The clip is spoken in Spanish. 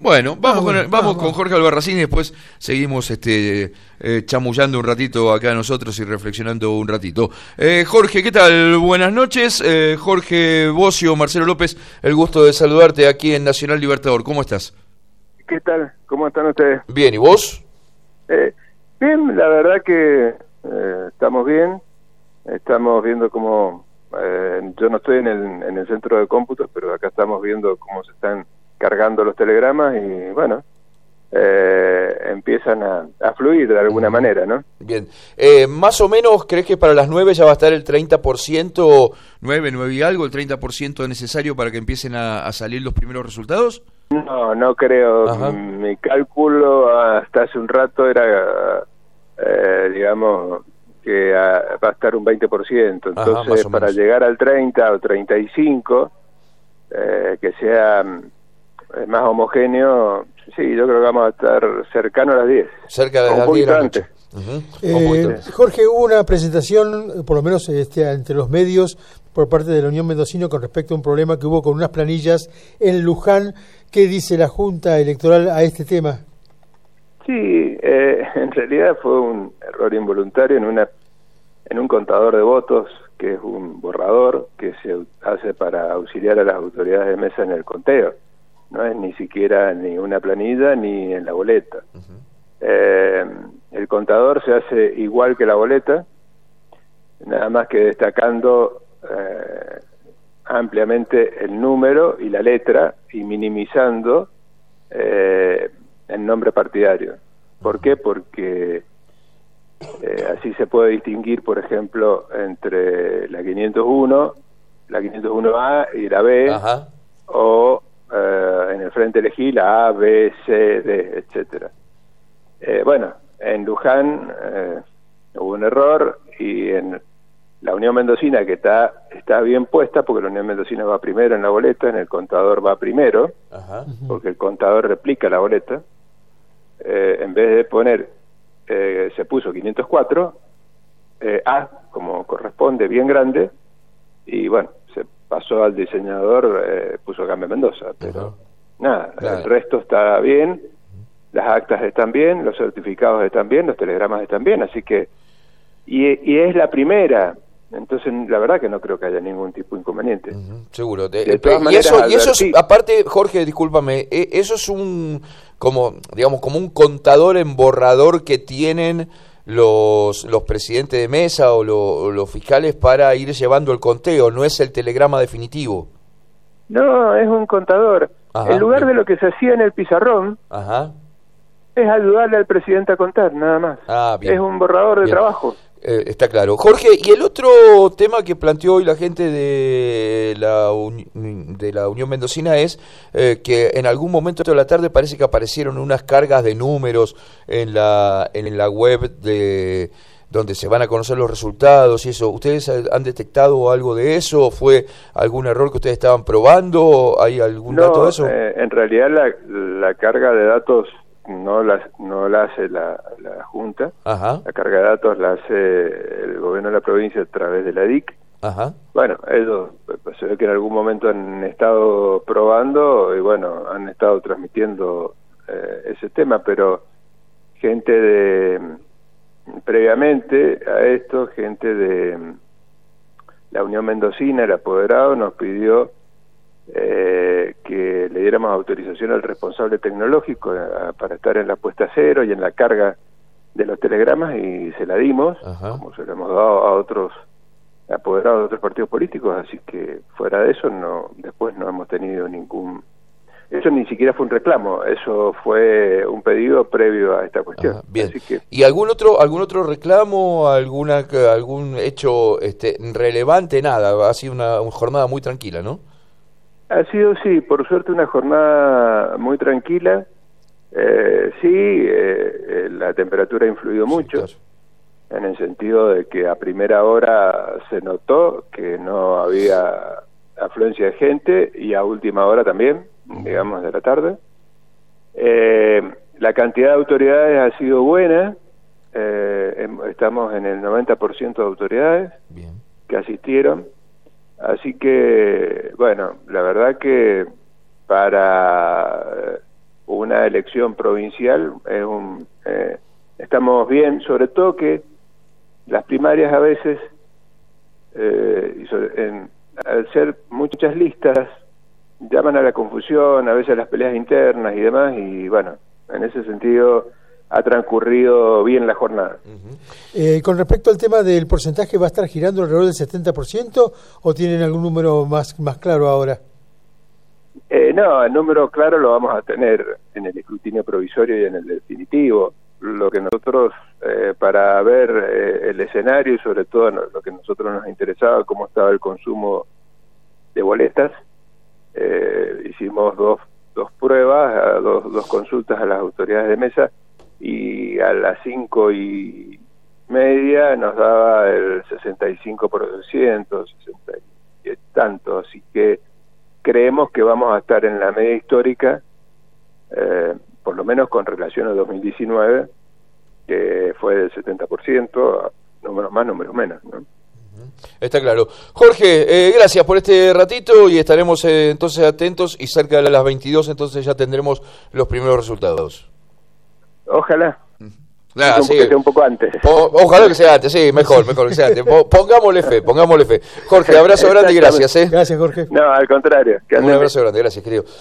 Bueno, vamos con Jorge Albarracín y después seguimos chamullando un ratito acá nosotros y reflexionando un ratito. Jorge, ¿qué tal? Buenas noches. Jorge Bocio, Marcelo López, el gusto de saludarte aquí en Nacional Libertador. ¿Cómo estás? ¿Qué tal? ¿Cómo están ustedes? Bien, ¿y vos? Bien, la verdad que estamos bien. Estamos viendo cómo... yo no estoy en el centro de cómputo, pero acá estamos viendo cómo se están cargando los telegramas y bueno, empiezan a fluir de alguna manera, ¿no? Bien. Más o menos, ¿crees que para las 9 ya va a estar el 30%, 9 y algo, el 30% necesario para que empiecen a salir los primeros resultados? No creo. Ajá. Mi cálculo hasta hace un rato era, digamos, que va a estar un 20%. Entonces, para llegar al 30 o 35, que sea más homogéneo, sí, yo creo que vamos a estar cercano a las 10. Cerca de las 10 de la noche. Jorge, hubo una presentación, por lo menos entre los medios, por parte de la Unión Mendocina con respecto a un problema que hubo con unas planillas en Luján. ¿Qué dice la Junta Electoral a este tema? Sí, en realidad fue un error involuntario en un contador de votos, que es un borrador que se hace para auxiliar a las autoridades de mesa en el conteo. No es ni siquiera ni una planilla ni en la boleta. El contador se hace igual que la boleta, nada más que destacando ampliamente el número y la letra y minimizando el nombre partidario. ¿Por qué? Porque así se puede distinguir, por ejemplo, entre la 501, la 501A y la B. Ajá. O en el Frente Elegí la A, B, C, D, etcétera. Bueno, en Luján hubo un error y en la Unión Mendocina, que está bien puesta, porque la Unión Mendocina va primero en la boleta, en el contador va primero. Ajá. Porque el contador replica la boleta, en vez de poner, se puso 504, A, como corresponde, bien grande, y bueno, se pasó al diseñador, puso Cambio Mendoza, pero nada, el resto está bien, las actas están bien, los certificados están bien, los telegramas están bien, así que, y es la primera. Entonces, la verdad que no creo que haya ningún tipo de inconveniente. Seguro. Y eso es, aparte, Jorge, discúlpame, eso es como un contador en borrador que tienen los presidentes de mesa o los fiscales para ir llevando el conteo, no es el telegrama definitivo. No, es un contador. Ajá, en lugar de lo que se hacía en el pizarrón, ajá, es ayudarle al presidente a contar, nada más. Es un borrador de trabajo. Está claro. Jorge, y el otro tema que planteó hoy la gente de la Unión Mendocina es que en algún momento de la tarde parece que aparecieron unas cargas de números en la web de donde se van a conocer los resultados y eso. ¿Ustedes han detectado algo de eso? ¿Fue algún error que ustedes estaban probando? ¿Hay algún dato de eso? En realidad la carga de datos no la hace la Junta. Ajá. La carga de datos la hace el gobierno de la provincia a través de la DIC. Ajá. Bueno, ellos se ve que en algún momento han estado probando y bueno, han estado transmitiendo ese tema, pero previamente a esto, gente de la Unión Mendocina, el apoderado, nos pidió que le diéramos autorización al responsable tecnológico para estar en la puesta a cero y en la carga de los telegramas, y se la dimos. Ajá. Como se la hemos dado a otros apoderados de otros partidos políticos, así que fuera de eso después no hemos tenido eso ni siquiera fue un reclamo, eso fue un pedido previo a esta cuestión. Ajá, bien. Así que, ¿y algún otro reclamo, algún hecho relevante? Nada, ha sido una jornada muy tranquila, ¿no? Ha sido, sí, por suerte una jornada muy tranquila. La temperatura ha influido mucho, claro, en el sentido de que a primera hora se notó que no había afluencia de gente y a última hora también, digamos, de la tarde. La cantidad de autoridades ha sido buena, estamos en el 90% de autoridades. Bien, que asistieron. Así que, bueno, la verdad que para una elección provincial estamos bien, sobre todo que las primarias a veces, al ser muchas listas, llaman a la confusión, a veces a las peleas internas y demás, y bueno, en ese sentido ha transcurrido bien la jornada. Con respecto al tema del porcentaje, ¿va a estar girando alrededor del 70% o tienen algún número más claro ahora? No, el número claro lo vamos a tener en el escrutinio provisorio y en el definitivo. Lo que nosotros, para ver el escenario y sobre todo lo que a nosotros nos interesaba, cómo estaba el consumo de boletas, hicimos dos pruebas, dos consultas a las autoridades de mesa, y a las 5:30 nos daba el 65%, 60 y tanto, así que creemos que vamos a estar en la media histórica, por lo menos con relación a 2019, que fue del 70%, números más, números menos, ¿no? Está claro. Jorge, gracias por este ratito y estaremos entonces atentos, y cerca de las 22 entonces ya tendremos los primeros resultados. Ojalá. Sí. Que sea un poco antes. Ojalá que sea antes, sí, mejor que sea antes. Pongámosle fe. Jorge, abrazo grande y gracias. Gracias, Jorge. No, al contrario. Un abrazo grande, gracias, querido.